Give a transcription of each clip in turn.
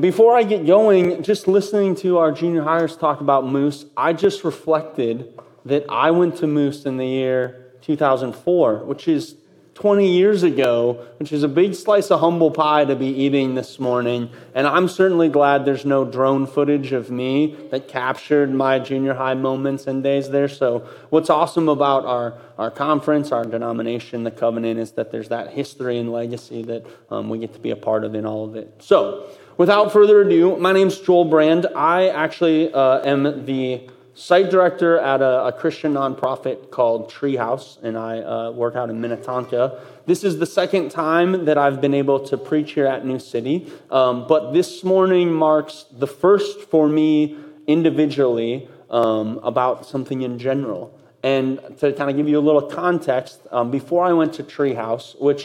before I get going, just listening to our junior hires talk about Moose, I just reflected that I went to Moose in the year 2004, which is 20 years ago, which is a big slice of humble pie to be eating this morning. And I'm certainly glad there's no drone footage of me that captured my junior high moments and days there. So what's awesome about our conference, our denomination, the Covenant, is that there's that history and legacy that we get to be a part of in all of it. So without further ado, my name's Joel Brand. I actually am the site director at a Christian nonprofit called Treehouse, and I work out in Minnetonka. This is the second time that I've been able to preach here at New City, but this morning marks the first for me individually about something in general. And to kind of give you a little context, before I went to Treehouse, which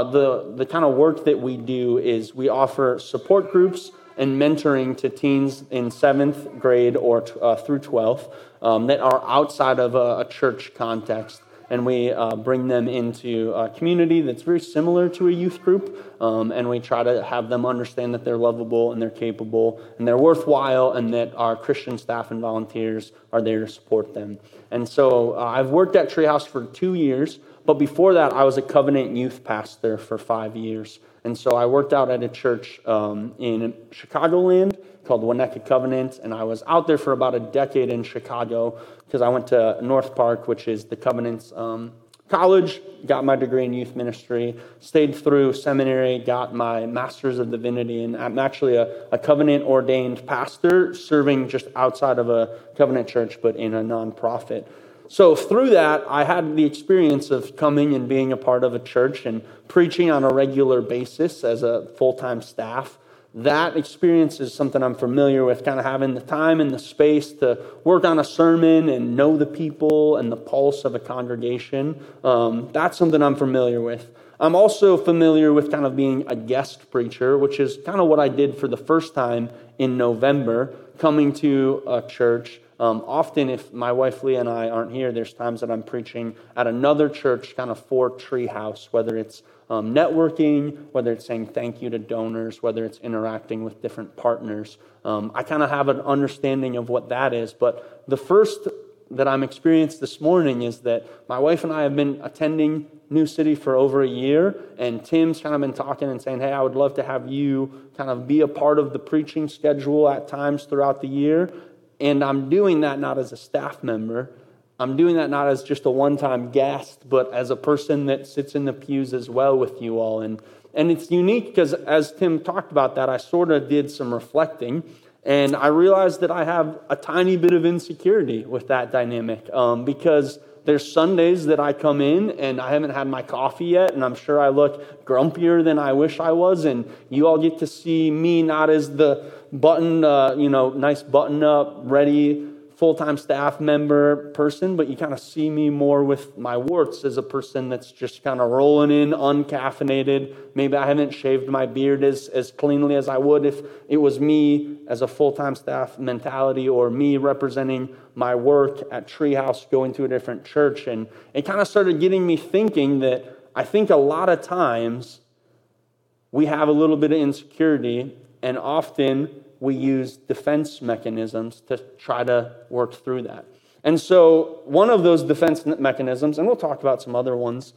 the kind of work that we do is we offer support groups and mentoring to teens in 7th grade or through 12th that are outside of a church context. And we bring them into a community that's very similar to a youth group, and we try to have them understand that they're lovable and they're capable and they're worthwhile, and that our Christian staff and volunteers are there to support them. And so I've worked at Treehouse for 2 years, but before that I was a Covenant youth pastor for 5 years. And so I worked out at a church in Chicagoland called Winnetka Covenant, and I was out there for about a decade in Chicago because I went to North Park, which is the Covenant's college, got my degree in youth ministry, stayed through seminary, got my master's of divinity, and I'm actually a Covenant-ordained pastor serving just outside of a Covenant church, but in a nonprofit. So through that, I had the experience of coming and being a part of a church and preaching on a regular basis as a full-time staff. That experience is something I'm familiar with, kind of having the time and the space to work on a sermon and know the people and the pulse of a congregation. That's something I'm familiar with. I'm also familiar with kind of being a guest preacher, which is kind of what I did for the first time in November, coming to a church. Often if my wife Leah and I aren't here, there's times that I'm preaching at another church kind of for Treehouse, whether it's networking, whether it's saying thank you to donors, whether it's interacting with different partners. I kind of have an understanding of what that is, but the first that I'm experienced this morning is that my wife and I have been attending New City for over a year, and Tim's kind of been talking and saying, hey, I would love to have you kind of be a part of the preaching schedule at times throughout the year. And I'm doing that not as a staff member. I'm doing that not as just a one-time guest, but as a person that sits in the pews as well with you all. And it's unique because as Tim talked about that, I sort of did some reflecting, and I realized that I have a tiny bit of insecurity with that dynamic because there's Sundays that I come in and I haven't had my coffee yet, and I'm sure I look grumpier than I wish I was, and you all get to see me not as the nice button-up, ready, full-time staff member person, but you kind of see me more with my warts as a person that's just kind of rolling in, uncaffeinated. Maybe I haven't shaved my beard as cleanly as I would if it was me as a full-time staff mentality, or me representing my work at Treehouse going to a different church. And it kind of started getting me thinking that I think a lot of times we have a little bit of insecurity, and often we use defense mechanisms to try to work through that. And so one of those defense mechanisms, and we'll talk about some other ones,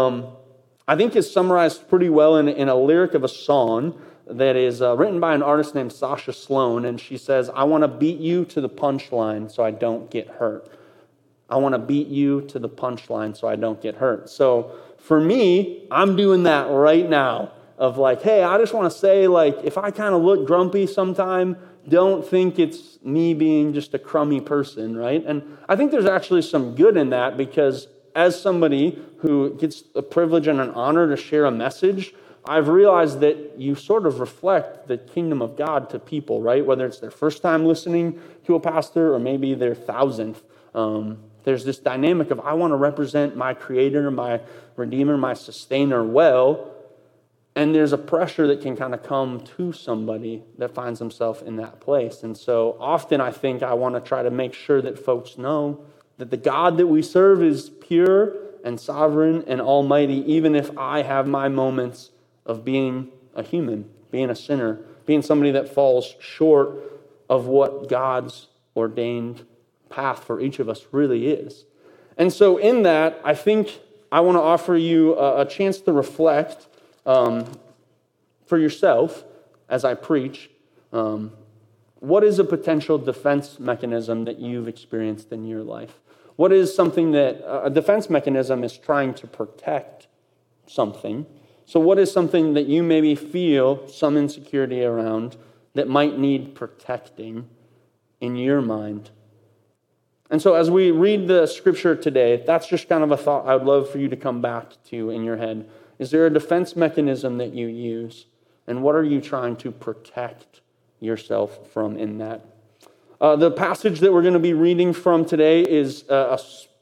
I think is summarized pretty well in a lyric of a song that is written by an artist named Sasha Sloan, and she says, I want to beat you to the punchline so I don't get hurt. I want to beat you to the punchline so I don't get hurt. So for me, I'm doing that right now. Of like, hey, I just want to say, like, if I kind of look grumpy sometime, don't think it's me being just a crummy person, right? And I think there's actually some good in that, because as somebody who gets the privilege and an honor to share a message, I've realized that you sort of reflect the kingdom of God to people, right? Whether it's their first time listening to a pastor or maybe their 1,000th. There's this dynamic of I want to represent my Creator, my Redeemer, my Sustainer well. And there's a pressure that can kind of come to somebody that finds himself in that place. And so often I think I want to try to make sure that folks know that the God that we serve is pure and sovereign and almighty, even if I have my moments of being a human, being a sinner, being somebody that falls short of what God's ordained path for each of us really is. And so in that, I think I want to offer you a chance to reflect for yourself as I preach. What is a potential defense mechanism that you've experienced in your life? What is something that a defense mechanism is trying to protect something? So what is something that you maybe feel some insecurity around that might need protecting in your mind? And so as we read the scripture today, that's just kind of a thought I would love for you to come back to in your head. Is there a defense mechanism that you use? And what are you trying to protect yourself from in that? The passage that we're going to be reading from today is a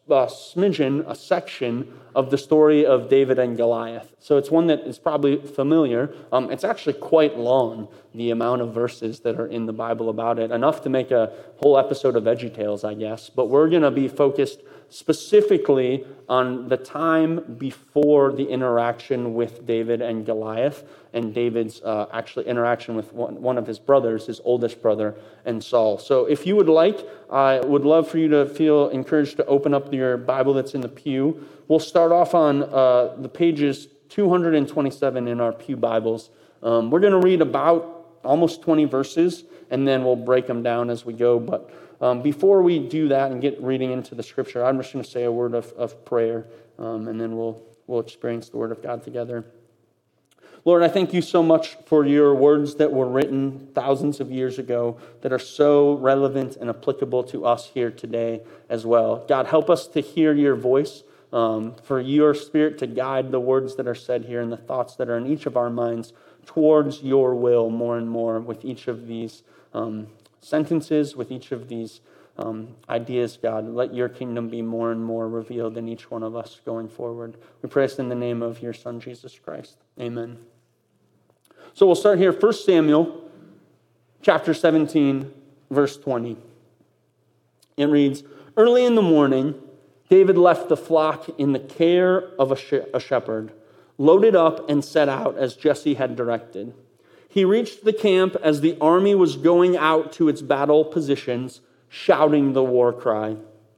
section of the story of David and Goliath. So it's one that is probably familiar. It's actually quite long, the amount of verses that are in the Bible about it. Enough to make a whole episode of VeggieTales, I guess. But we're going to be focused specifically on the time before the interaction with David and Goliath, and David's actually interaction with one of his brothers, his oldest brother, and Saul. So if you would like, I would love for you to feel encouraged to open up your Bible that's in the pew. We'll start off on the pages 227 in our pew Bibles. We're going to read about almost 20 verses, and then we'll break them down as we go. But before we do that and get reading into the scripture, I'm just going to say a word of prayer, and then we'll experience the word of God together. Lord, I thank you so much for your words that were written thousands of years ago that are so relevant and applicable to us here today as well. God, help us to hear your voice, for your Spirit to guide the words that are said here and the thoughts that are in each of our minds towards your will more and more with each of these sentences, with each of these ideas, God. Let your kingdom be more and more revealed in each one of us going forward. We pray this in the name of your Son, Jesus Christ. Amen. So we'll start here, 1 Samuel chapter 17, verse 20. It reads, "Early in the morning, David left the flock in the care of a shepherd, loaded up and set out as Jesse had directed. He reached the camp as the army was going out to its battle positions, shouting the war cry.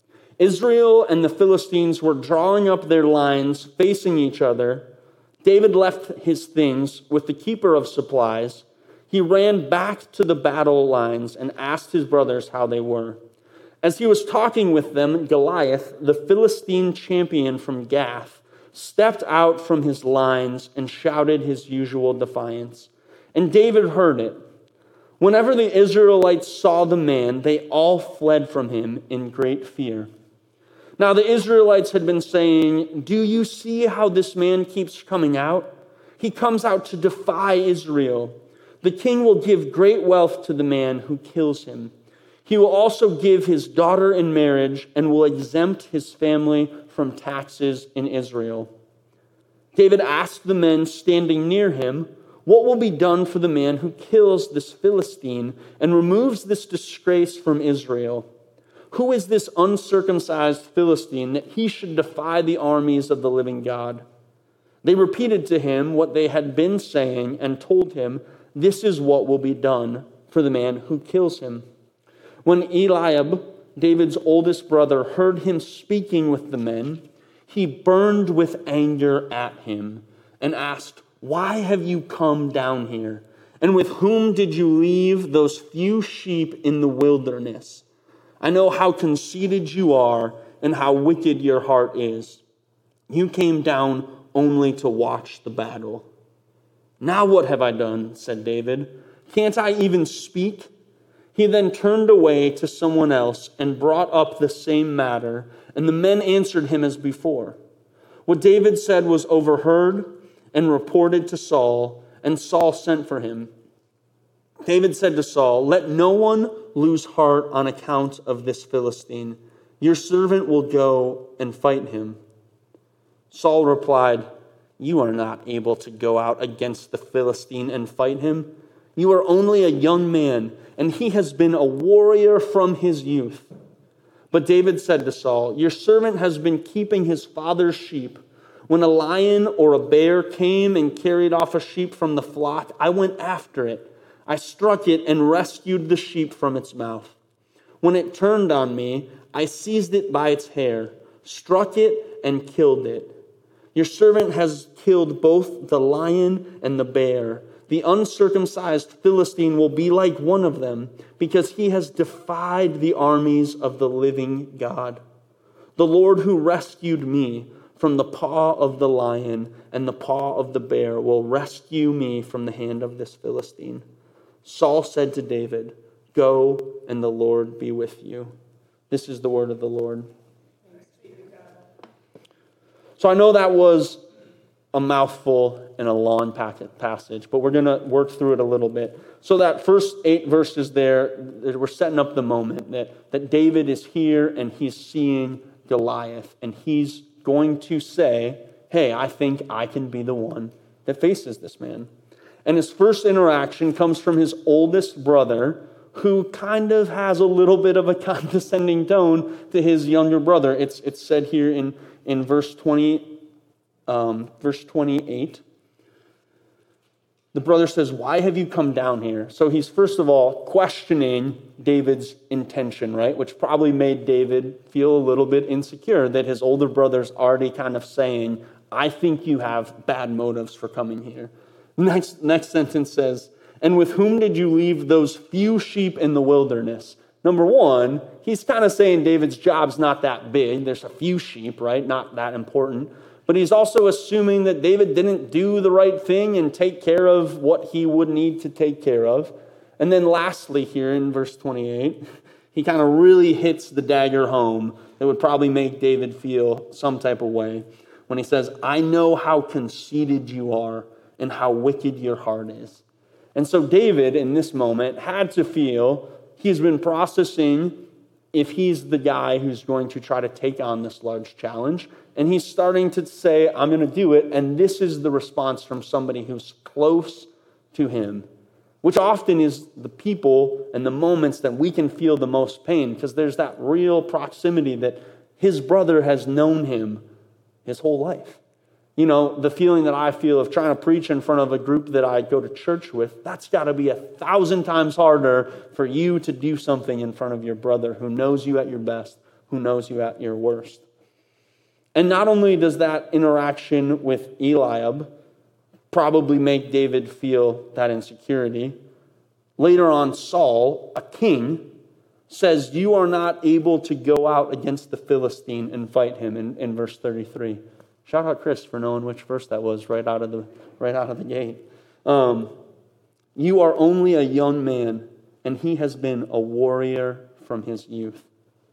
Israel and the Philistines were drawing up their lines, facing each other. David left his things with the keeper of supplies. He ran back to the battle lines and asked his brothers how they were. As he was talking with them, Goliath, the Philistine champion from Gath, stepped out from his lines and shouted his usual defiance. And David heard it. Whenever the Israelites saw the man, they all fled from him in great fear. Now the Israelites had been saying, 'Do you see how this man keeps coming out? He comes out to defy Israel. The king will give great wealth to the man who kills him. He will also give his daughter in marriage and will exempt his family from taxes in Israel.' David asked the men standing near him, 'What will be done for the man who kills this Philistine and removes this disgrace from Israel? Who is this uncircumcised Philistine that he should defy the armies of the living God?' They repeated to him what they had been saying and told him, 'This is what will be done for the man who kills him.' When Eliab, David's oldest brother, heard him speaking with the men, he burned with anger at him and asked, 'Why have you come down here? And with whom did you leave those few sheep in the wilderness? I know how conceited you are and how wicked your heart is. You came down only to watch the battle.' 'Now what have I done?' said David. 'Can't I even speak?' He then turned away to someone else and brought up the same matter, and the men answered him as before. What David said was overheard and reported to Saul, and Saul sent for him. David said to Saul, 'Let no one lose heart on account of this Philistine. Your servant will go and fight him.' Saul replied, 'You are not able to go out against the Philistine and fight him. You are only a young man, and he has been a warrior from his youth.' But David said to Saul, 'Your servant has been keeping his father's sheep. When a lion or a bear came and carried off a sheep from the flock, I went after it. I struck it and rescued the sheep from its mouth. When it turned on me, I seized it by its hair, struck it, and killed it. Your servant has killed both the lion and the bear. The uncircumcised Philistine will be like one of them, because he has defied the armies of the living God. The Lord who rescued me from the paw of the lion and the paw of the bear will rescue me from the hand of this Philistine. Saul said to David, "Go, and the Lord be with you." This is the word of the Lord. So I know that was a mouthful and a long passage, but we're going to work through it a little bit. So that first 8 verses there, we're setting up the moment that David is here and he's seeing Goliath, and he's going to say, hey, I think I can be the one that faces this man. And his first interaction comes from his oldest brother, who kind of has a little bit of a condescending tone to his younger brother. It's said here in verse 28. The brother says, "Why have you come down here?" So he's first of all questioning David's intention, right? Which probably made David feel a little bit insecure that his older brother's already kind of saying, "I think you have bad motives for coming here." Next sentence says, "And with whom did you leave those few sheep in the wilderness?" Number one, he's kind of saying David's job's not that big. There's a few sheep, right? Not that important. But he's also assuming that David didn't do the right thing and take care of what he would need to take care of. And then lastly here in verse 28, he kind of really hits the dagger home that would probably make David feel some type of way when he says, "I know how conceited you are and how wicked your heart is." And so David, in this moment, had to feel he's been processing if he's the guy who's going to try to take on this large challenge. And he's starting to say, I'm going to do it. And this is the response from somebody who's close to him, which often is the people and the moments that we can feel the most pain, because there's that real proximity that his brother has known him his whole life. You know, the feeling that I feel of trying to preach in front of a group that I go to church with, that's got to be 1,000 times harder for you to do something in front of your brother who knows you at your best, who knows you at your worst. And not only does that interaction with Eliab probably make David feel that insecurity, later on Saul, a king, says, "You are not able to go out against the Philistine and fight him," in verse 33. Shout out Chris for knowing which verse that was right out of the gate. "You are only a young man, and he has been a warrior from his youth."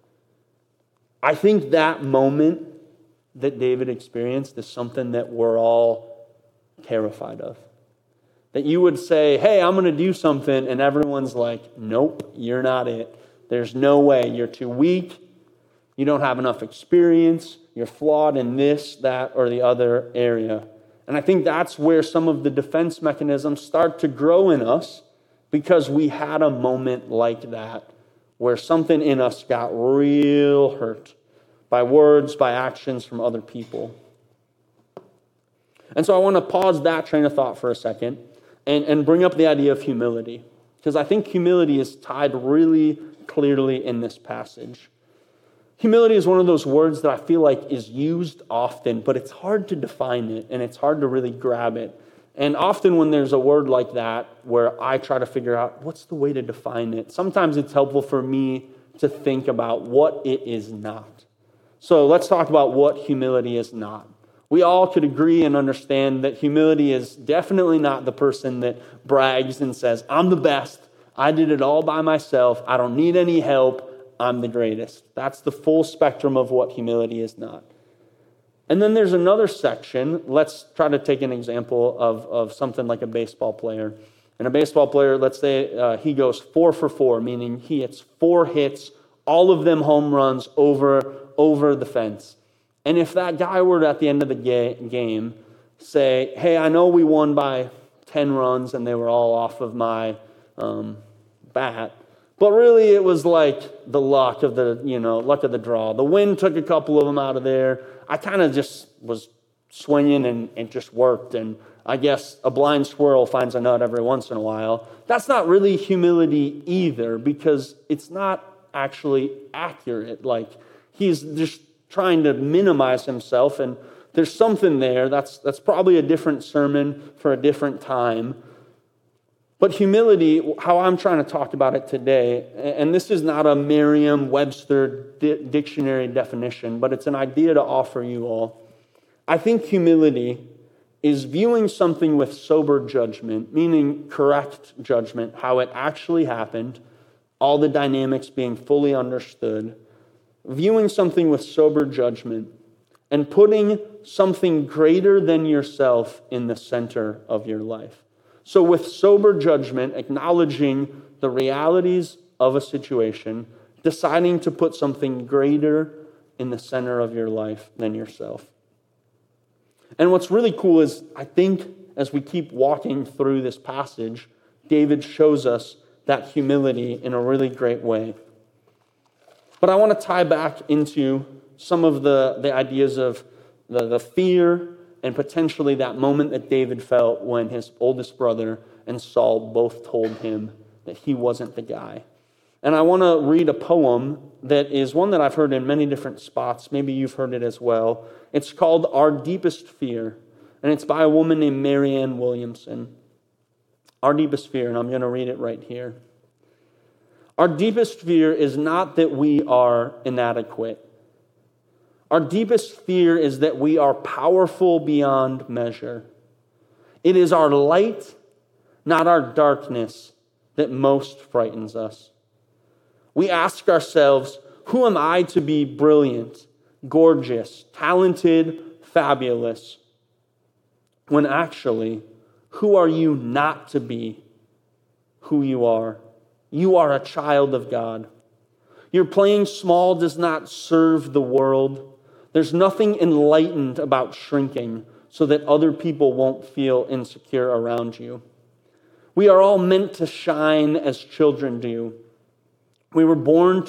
I think that moment that David experienced is something that we're all terrified of. That you would say, "Hey, I'm going to do something," and everyone's like, "Nope, you're not it. There's no way. You're too weak. You don't have enough experience. You're flawed in this, that, or the other area." And I think that's where some of the defense mechanisms start to grow in us, because we had a moment like that where something in us got real hurt by words, by actions from other people. And so I want to pause that train of thought for a second and bring up the idea of humility, because I think humility is tied really clearly in this passage. Humility is one of those words that I feel like is used often, but it's hard to define it, and it's hard to really grab it. And often when there's a word like that, where I try to figure out what's the way to define it, sometimes it's helpful for me to think about what it is not. So let's talk about what humility is not. We all could agree and understand that humility is definitely not the person that brags and says, "I'm the best. I did it all by myself. I don't need any help. I'm the greatest." That's the full spectrum of what humility is not. And then there's another section. Let's try to take an example of something like a baseball player. And a baseball player, let's say he goes 4 for 4, meaning he hits 4 hits, all of them home runs over the fence. And if that guy were to, at the end of the game, say, "Hey, I know we won by 10 runs and they were all off of my bat, but really it was like the luck of the draw. The wind took a couple of them out of there. I kind of just was swinging and it just worked. And I guess a blind squirrel finds a nut every once in a while. That's not really humility either, because it's not actually accurate. Like, he's just trying to minimize himself, and there's something there. That's probably a different sermon for a different time. But humility, how I'm trying to talk about it today, and this is not a Merriam-Webster dictionary definition, but it's an idea to offer you all. I think humility is viewing something with sober judgment, meaning correct judgment, how it actually happened, all the dynamics being fully understood, viewing something with sober judgment, and putting something greater than yourself in the center of your life. So with sober judgment, acknowledging the realities of a situation, deciding to put something greater in the center of your life than yourself. And what's really cool is, I think, as we keep walking through this passage, David shows us that humility in a really great way. But I want to tie back into some of the ideas of the fear and potentially that moment that David felt when his oldest brother and Saul both told him that he wasn't the guy. And I want to read a poem that is one that I've heard in many different spots. Maybe you've heard it as well. It's called Our Deepest Fear, and it's by a woman named Marianne Williamson. Our deepest fear, and I'm going to read it right here. Our deepest fear is not that we are inadequate. Our deepest fear is that we are powerful beyond measure. It is our light, not our darkness, that most frightens us. We ask ourselves, who am I to be brilliant, gorgeous, talented, fabulous? When actually, who are you not to be who you are? You are a child of God. Your playing small does not serve the world. There's nothing enlightened about shrinking so that other people won't feel insecure around you. We are all meant to shine as children do. We were born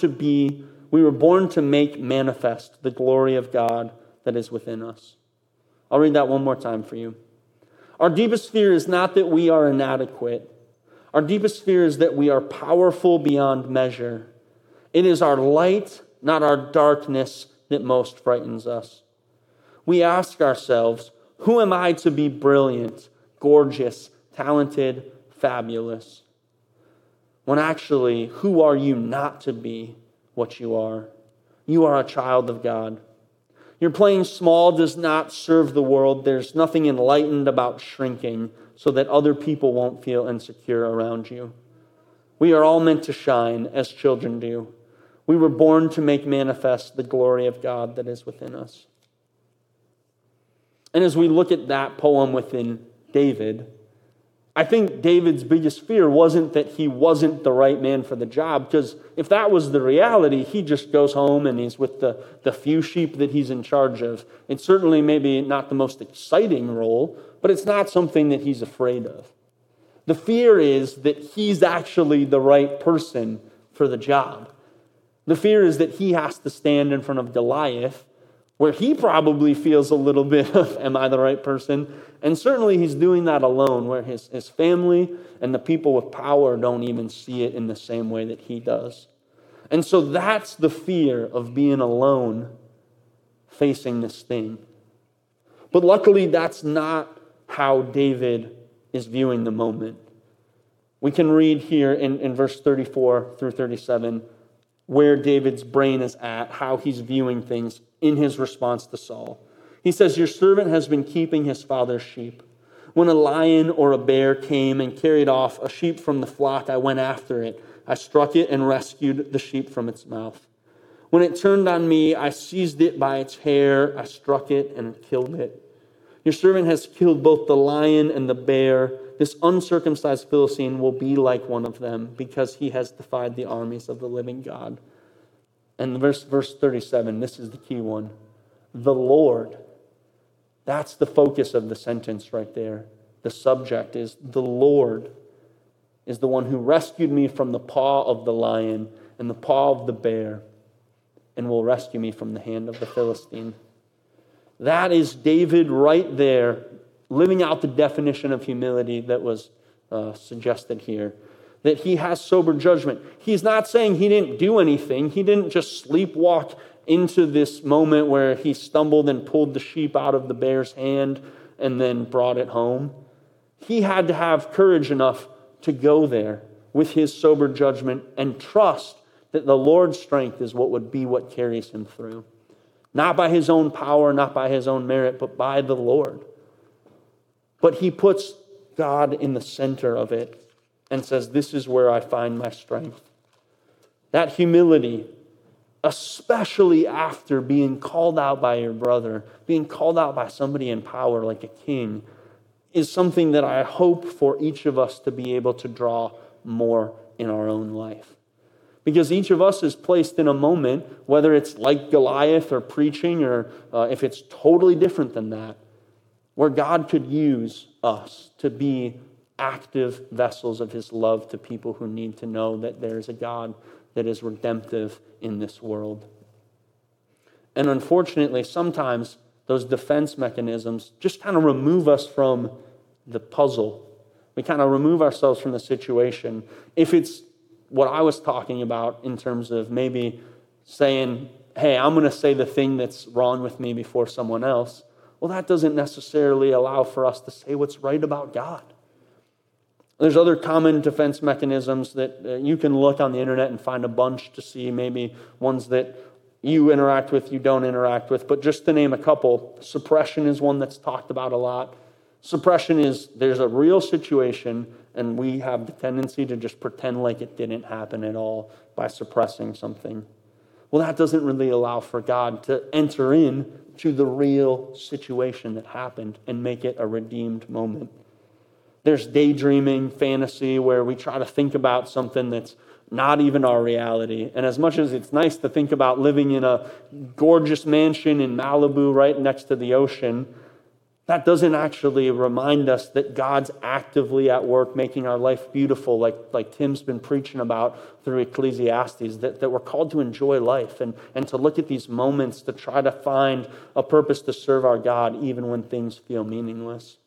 to make manifest the glory of God that is within us. I'll read that one more time for you. Our deepest fear is not that we are inadequate. Our deepest fear is that we are powerful beyond measure. It is our light, not our darkness, that most frightens us. We ask ourselves, who am I to be brilliant, gorgeous, talented, fabulous? When actually, who are you not to be what you are? You are a child of God. Your playing small does not serve the world. There's nothing enlightened about shrinking so that other people won't feel insecure around you. We are all meant to shine as children do. We were born to make manifest the glory of God that is within us. And as we look at that poem within David, I think David's biggest fear wasn't that he wasn't the right man for the job, because if that was the reality, he just goes home and he's with the few sheep that he's in charge of. It's certainly maybe not the most exciting role, but it's not something that he's afraid of. The fear is that he's actually the right person for the job. The fear is that he has to stand in front of Goliath, where he probably feels a little bit of, am I the right person? And certainly he's doing that alone, where his family and the people with power don't even see it in the same way that he does. And so that's the fear of being alone facing this thing. But luckily, that's not how David is viewing the moment. We can read here in verse 34 through 37 where David's brain is at, how he's viewing things in his response to Saul. He says, your servant has been keeping his father's sheep. When a lion or a bear came and carried off a sheep from the flock, I went after it. I struck it and rescued the sheep from its mouth. When it turned on me, I seized it by its hair. I struck it and killed it. Your servant has killed both the lion and the bear. This uncircumcised Philistine will be like one of them because he has defied the armies of the living God. And verse 37, this is the key one. The Lord. That's the focus of the sentence right there. The subject is the Lord is the one who rescued me from the paw of the lion and the paw of the bear and will rescue me from the hand of the Philistine. That is David right there, living out the definition of humility that was suggested here. That he has sober judgment. He's not saying he didn't do anything. He didn't just sleepwalk into this moment where he stumbled and pulled the sheep out of the bear's hand and then brought it home. He had to have courage enough to go there with his sober judgment and trust that the Lord's strength is what carries him through. Not by his own power, not by his own merit, but by the Lord. But he puts God in the center of it and says, this is where I find my strength. That humility, especially after being called out by your brother, being called out by somebody in power like a king, is something that I hope for each of us to be able to draw more in our own life. Because each of us is placed in a moment, whether it's like Goliath or preaching, or if it's totally different than that, where God could use us to be active vessels of his love to people who need to know that there is a God that is redemptive in this world. And unfortunately, sometimes those defense mechanisms just kind of remove us from the puzzle. We kind of remove ourselves from the situation. If it's what I was talking about in terms of maybe saying, hey, I'm going to say the thing that's wrong with me before someone else, well, that doesn't necessarily allow for us to say what's right about God. There's other common defense mechanisms that you can look on the internet and find a bunch to see, maybe ones that you interact with, you don't interact with. But just to name a couple, suppression is one that's talked about a lot. Suppression is there's a real situation and we have the tendency to just pretend like it didn't happen at all by suppressing something. Well, that doesn't really allow for God to enter in to the real situation that happened and make it a redeemed moment. There's daydreaming, fantasy, where we try to think about something that's not even our reality. And as much as it's nice to think about living in a gorgeous mansion in Malibu right next to the ocean, that doesn't actually remind us that God's actively at work making our life beautiful, like Tim's been preaching about through Ecclesiastes, that we're called to enjoy life and to look at these moments to try to find a purpose to serve our God even when things feel meaningless.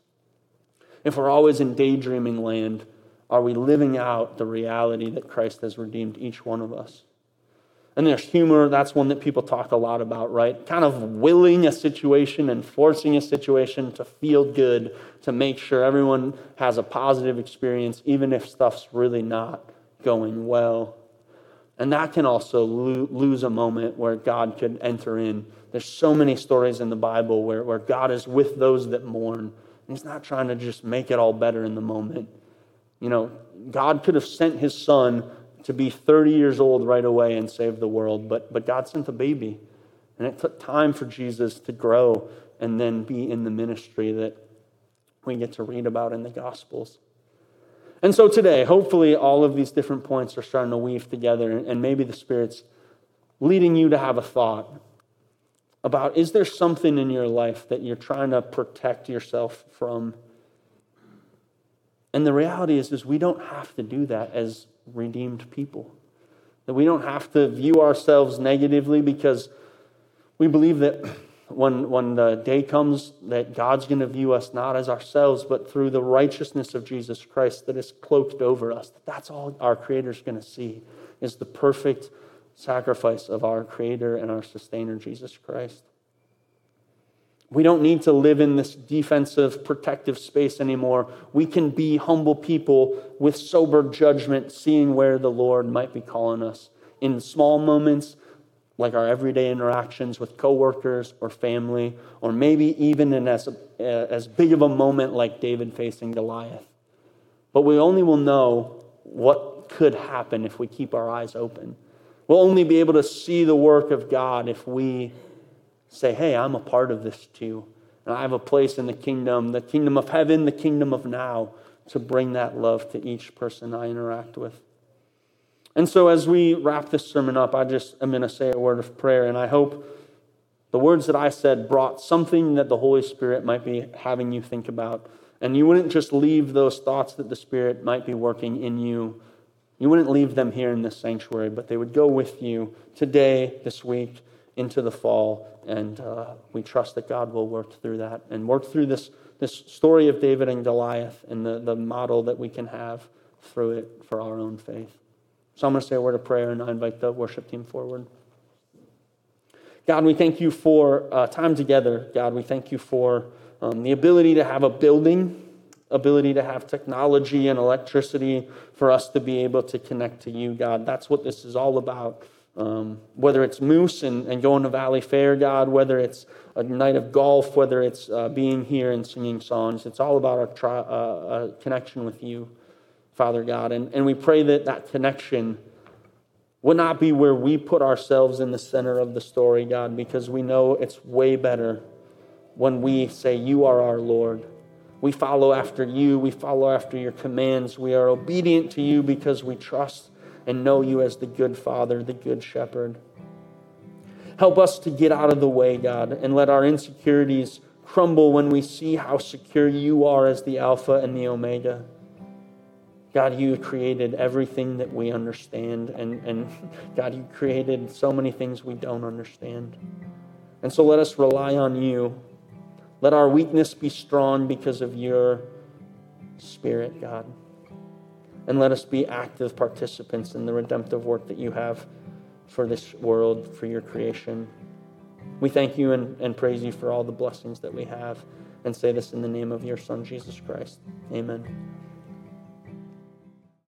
If we're always in daydreaming land, are we living out the reality that Christ has redeemed each one of us? And there's humor. That's one that people talk a lot about, right? Kind of willing a situation and forcing a situation to feel good, to make sure everyone has a positive experience, even if stuff's really not going well. And that can also lose a moment where God could enter in. There's so many stories in the Bible where God is with those that mourn. And he's not trying to just make it all better in the moment. You know, God could have sent his son to be 30 years old right away and save the world, but God sent a baby. And it took time for Jesus to grow and then be in the ministry that we get to read about in the Gospels. And so today, hopefully all of these different points are starting to weave together, and maybe the Spirit's leading you to have a thought about, is there something in your life that you're trying to protect yourself from? And the reality is we don't have to do that as redeemed people. That we don't have to view ourselves negatively, because we believe that when the day comes that God's going to view us not as ourselves, but through the righteousness of Jesus Christ that is cloaked over us. That's all our Creator's going to see, is the perfect sacrifice of our Creator and our Sustainer, Jesus Christ. We don't need to live in this defensive, protective space anymore. We can be humble people with sober judgment, seeing where the Lord might be calling us in small moments, like our everyday interactions with coworkers or family, or maybe even in as big of a moment like David facing Goliath. But we only will know what could happen if we keep our eyes open. We'll only be able to see the work of God if we say, hey, I'm a part of this too. And I have a place in the kingdom of heaven, the kingdom of now, to bring that love to each person I interact with. And so as we wrap this sermon up, I just am going to say a word of prayer. And I hope the words that I said brought something that the Holy Spirit might be having you think about. And you wouldn't just leave those thoughts that the Spirit might be working in you. You wouldn't leave them here in this sanctuary, but they would go with you today, this week, into the fall. And we trust that God will work through that and work through this story of David and Goliath and the model that we can have through it for our own faith. So I'm going to say a word of prayer, and I invite the worship team forward. God, we thank you for time together. God, we thank you for the ability to have a building, ability to have technology and electricity for us to be able to connect to you, God. That's what this is all about. Whether it's Moose and going to Valley Fair, God, whether it's a night of golf, whether it's being here and singing songs, it's all about a connection with you, Father God. And we pray that that connection would not be where we put ourselves in the center of the story, God, because we know it's way better when we say you are our Lord. We follow after you. We follow after your commands. We are obedient to you because we trust and know you as the good Father, the good Shepherd. Help us to get out of the way, God, and let our insecurities crumble when we see how secure you are as the Alpha and the Omega. God, you created everything that we understand, and God, you created so many things we don't understand. And so let us rely on you. Let our weakness be strong because of your Spirit, God. And let us be active participants in the redemptive work that you have for this world, for your creation. We thank you and praise you for all the blessings that we have, and say this in the name of your Son, Jesus Christ. Amen.